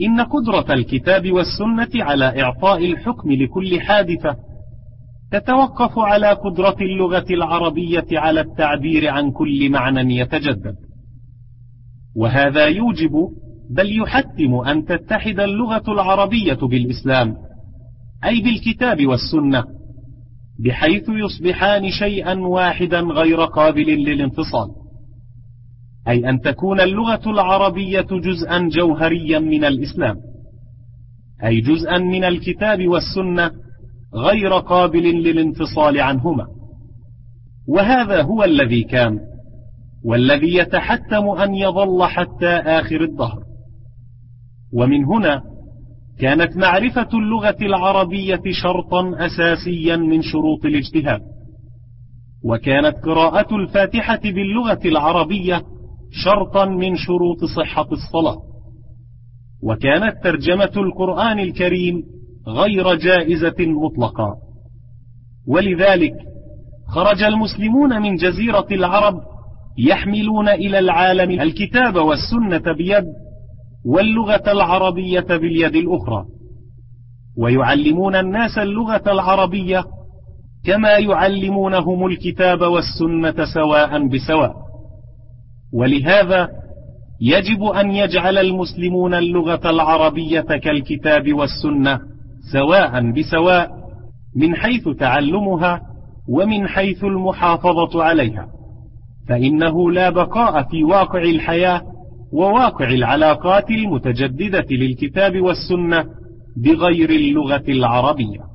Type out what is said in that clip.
إن قدرة الكتاب والسنة على إعطاء الحكم لكل حادثة تتوقف على قدرة اللغة العربية على التعبير عن كل معنى يتجدد، وهذا يوجب بل يحتم أن تتحد اللغة العربية بالإسلام أي بالكتاب والسنة، بحيث يصبحان شيئا واحدا غير قابل للانفصال، أي أن تكون اللغة العربية جزءا جوهريا من الإسلام، أي جزءا من الكتاب والسنة غير قابل للانفصال عنهما. وهذا هو الذي كان والذي يتحتم أن يظل حتى آخر الدهر. ومن هنا كانت معرفة اللغة العربية شرطا أساسيا من شروط الاجتهاد، وكانت قراءة الفاتحة باللغة العربية شرطا من شروط صحة الصلاة، وكانت ترجمة القرآن الكريم غير جائزة مطلقا. ولذلك خرج المسلمون من جزيرة العرب يحملون إلى العالم الكتاب والسنة بيد واللغة العربية باليد الأخرى، ويعلمون الناس اللغة العربية كما يعلمونهم الكتاب والسنة سواء بسواء. ولهذا يجب أن يجعل المسلمون اللغة العربية كالكتاب والسنة سواء بسواء من حيث تعلمها ومن حيث المحافظة عليها، فإنه لا بقاء في واقع الحياة وواقع العلاقات المتجددة للكتاب والسنة بغير اللغة العربية.